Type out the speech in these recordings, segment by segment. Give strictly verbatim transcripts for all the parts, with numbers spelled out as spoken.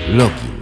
Login.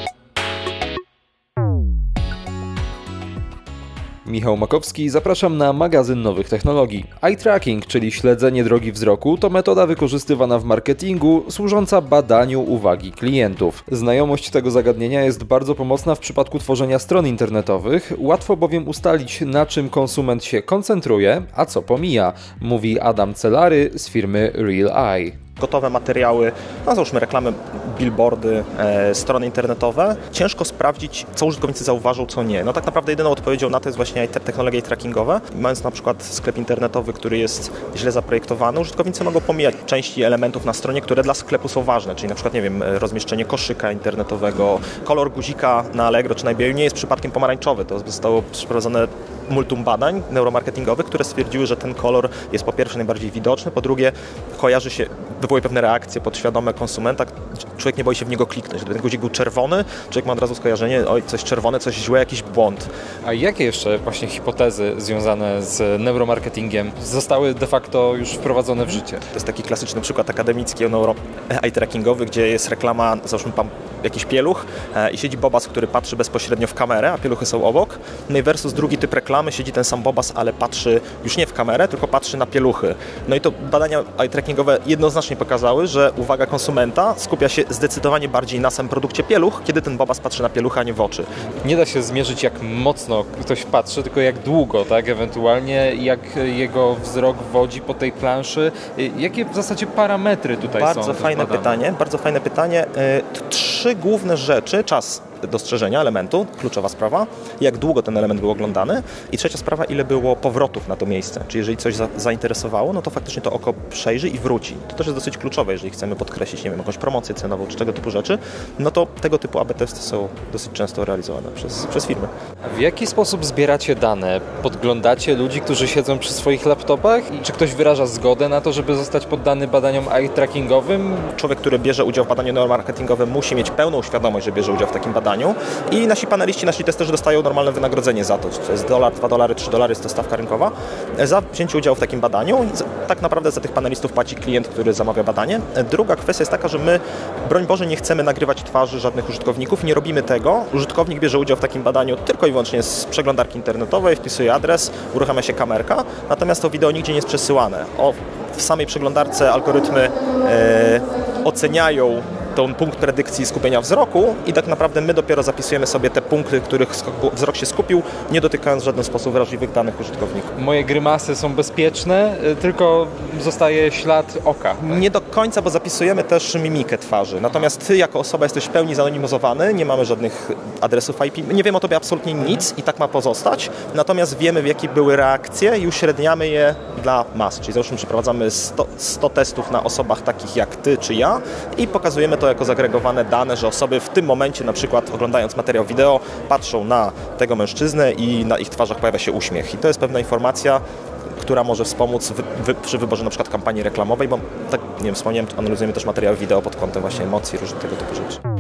Michał Makowski, zapraszam na magazyn nowych technologii. Eye tracking, czyli śledzenie drogi wzroku, to metoda wykorzystywana w marketingu, służąca badaniu uwagi klientów. Znajomość tego zagadnienia jest bardzo pomocna w przypadku tworzenia stron internetowych, łatwo bowiem ustalić, na czym konsument się koncentruje, a co pomija, mówi Adam Celary z firmy Real Eye. Gotowe materiały, no załóżmy reklamy, billboardy, e, strony internetowe. Ciężko sprawdzić, co użytkownicy zauważą, co nie. No tak naprawdę jedyną odpowiedzią na to jest właśnie technologie trackingowe. Mając na przykład sklep internetowy, który jest źle zaprojektowany, użytkownicy mogą pomijać części elementów na stronie, które dla sklepu są ważne, czyli na przykład, nie wiem, rozmieszczenie koszyka internetowego, kolor guzika na Allegro czy na eBayu nie jest przypadkiem pomarańczowy. To zostało przeprowadzone multum badań neuromarketingowych, które stwierdziły, że ten kolor jest po pierwsze najbardziej widoczny, po drugie kojarzy się, wywołuje pewne reakcje podświadome konsumenta. Człowiek nie boi się w niego kliknąć. Gdyby ten guzik był czerwony, człowiek ma od razu skojarzenie, oj, coś czerwone, coś źle, jakiś błąd. A jakie jeszcze właśnie hipotezy związane z neuromarketingiem zostały de facto już wprowadzone w życie? To jest taki klasyczny przykład akademicki neuro eye trackingowy, gdzie jest reklama, załóżmy pan jakiś pieluch e, i siedzi bobas, który patrzy bezpośrednio w kamerę, a pieluchy są obok. No i versus drugi typ reklamy, siedzi ten sam bobas, ale patrzy już nie w kamerę, tylko patrzy na pieluchy. No i to badania eye trackingowe jednoznacznie pokazały, że uwaga konsumenta skupia się zdecydowanie bardziej na samym produkcie pieluch, kiedy ten bobas patrzy na pielucha, a nie w oczy. Nie da się zmierzyć, jak mocno ktoś patrzy, tylko jak długo, tak, ewentualnie jak jego wzrok wodzi po tej planszy. Jakie w zasadzie parametry tutaj bardzo są? Bardzo fajne pytanie, bardzo fajne pytanie. Trzy główne rzeczy, czas dostrzeżenia elementu, kluczowa sprawa, jak długo ten element był oglądany i trzecia sprawa, ile było powrotów na to miejsce. Czyli jeżeli coś za, zainteresowało, no to faktycznie to oko przejrzy i wróci. To też jest dosyć kluczowe, jeżeli chcemy podkreślić, nie wiem, jakąś promocję cenową czy tego typu rzeczy, no to tego typu A B testy są dosyć często realizowane przez, przez firmy. A w jaki sposób zbieracie dane? Podglądacie ludzi, którzy siedzą przy swoich laptopach? I czy ktoś wyraża zgodę na to, żeby zostać poddany badaniom eye trackingowym? Człowiek, który bierze udział w badaniu neuromarketingowym, musi mieć pełną świadomość, że bierze udział w takim badaniu. I nasi paneliści, nasi testerzy dostają normalne wynagrodzenie za to. To jest dolar, dwa dolary, trzy dolary, jest to stawka rynkowa. Za wzięcie udziału w takim badaniu tak naprawdę za tych panelistów płaci klient, który zamawia badanie. Druga kwestia jest taka, że my, broń Boże, nie chcemy nagrywać twarzy żadnych użytkowników, nie robimy tego. Użytkownik bierze udział w takim badaniu tylko i wyłącznie z przeglądarki internetowej, wpisuje adres, uruchamia się kamerka, natomiast to wideo nigdzie nie jest przesyłane. O, w samej przeglądarce algorytmy e, oceniają ten punkt predykcji skupienia wzroku i tak naprawdę my dopiero zapisujemy sobie te punkty, których wzrok się skupił, nie dotykając w żaden sposób wrażliwych danych użytkowników. Moje grymasy są bezpieczne, tylko zostaje ślad oka. Nie do końca, bo zapisujemy też mimikę twarzy. Natomiast ty jako osoba jesteś w pełni zanonimizowany, nie mamy żadnych adresów I P, nie wiemy o tobie absolutnie nic i tak ma pozostać. Natomiast wiemy, w jakie były reakcje i uśredniamy je dla mas. Czyli załóżmy, przeprowadzamy sto, sto testów na osobach takich jak ty czy ja i pokazujemy to jako zagregowane dane, że osoby w tym momencie, na przykład oglądając materiał wideo, patrzą na tego mężczyznę i na ich twarzach pojawia się uśmiech. I to jest pewna informacja, która może wspomóc wy, wy, przy wyborze na przykład kampanii reklamowej, bo tak, nie wiem, wspomniałem, analizujemy też materiał wideo pod kątem właśnie emocji, różnych tego typu rzeczy.